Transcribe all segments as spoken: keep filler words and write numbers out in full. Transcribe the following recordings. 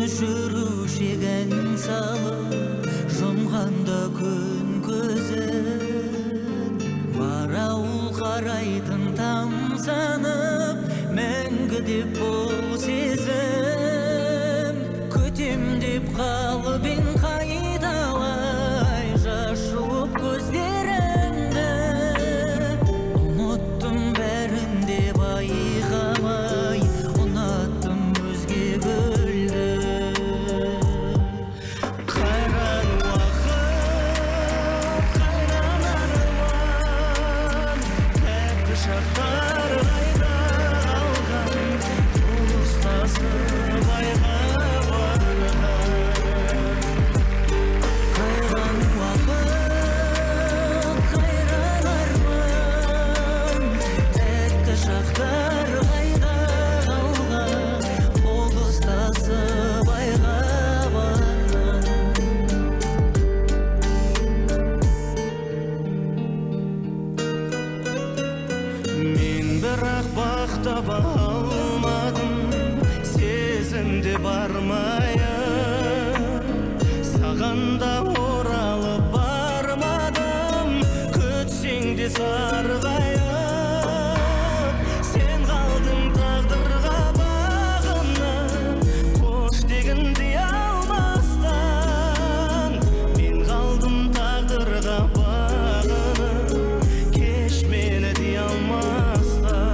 жүрушеген салып жұмғанда күн көзін бар ауыл қарайтын тамсанып мәңгі деп бұл сезім күтем деп қалбен қайталай жас жуып көздеріңді ұмыттым бәрін де байқамай ұнаттым өзге гүлді қайран уақыт қайран арман тәтті шақтар қайда қалған ұстасып айға таба алмадым сезімде бармайын саған да оралып бармадым күтсең де сарғайып сен қалдың тағдырға бағынып қош деген дей алмастан мен қалдым тағдырға бағынып кеш мені дей алмастан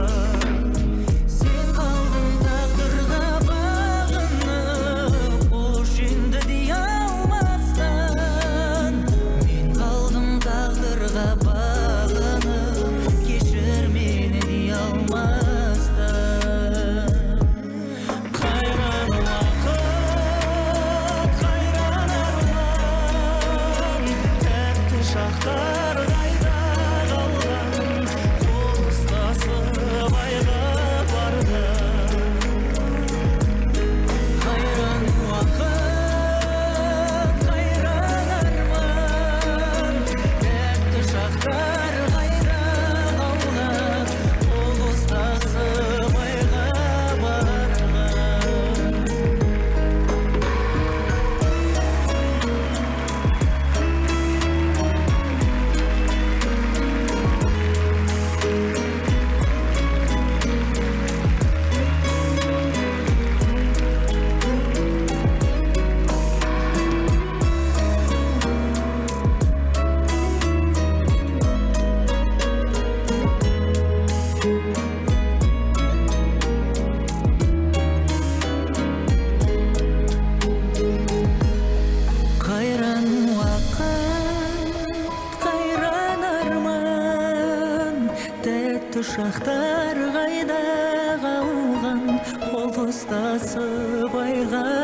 шақтар қайда қалған қол ұстасып айға